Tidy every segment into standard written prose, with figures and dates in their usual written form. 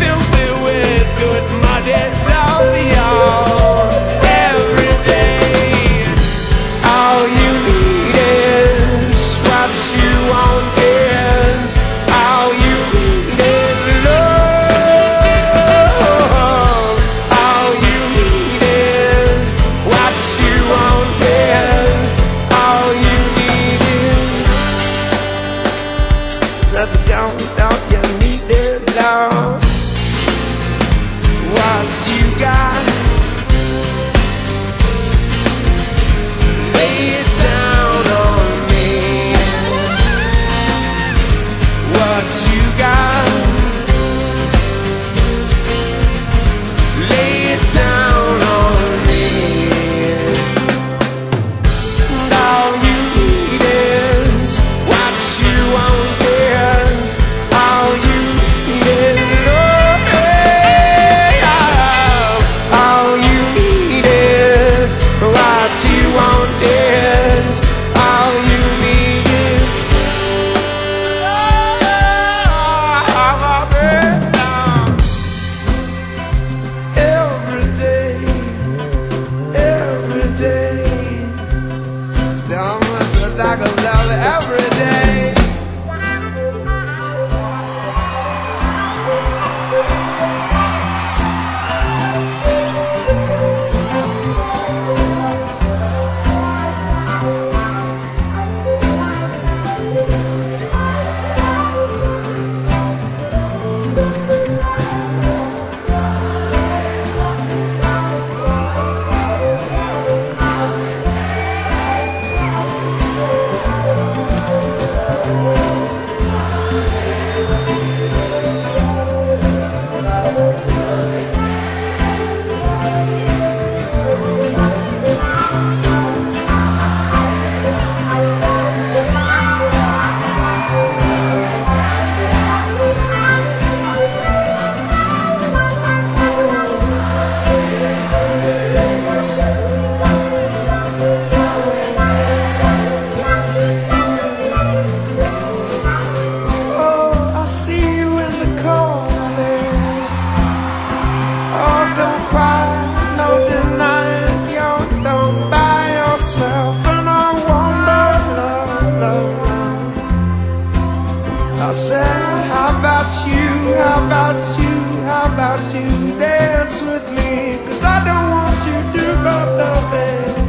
filled with good muddy love, y'all. Every day, all you need is what you want is. All you need is love. All you need is what you want is. All you need is that the don't you need it, love. What you got, lay it down on me. What you got, lay it down on me. And all you need is what you want is. All you need is love. All you need is what you want is. All you need is every day, every day. Don't mess like a love every day. I said, how about you, how about you, how about you dance with me? 'Cause I don't want you to go loving.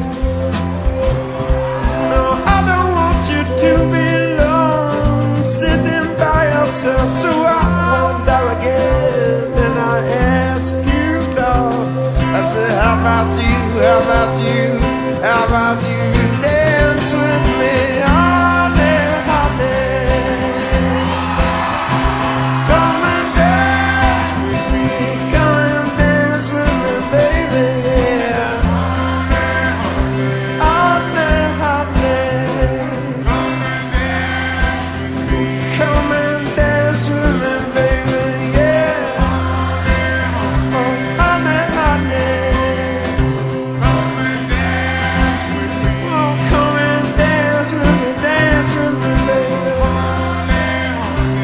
No, I don't want you to be alone, sitting by yourself. So I wonder again, and I ask you, dog. I said, how about you, how about you, how about you dance with me? Honey, honey.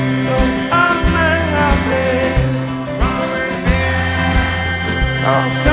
Oh.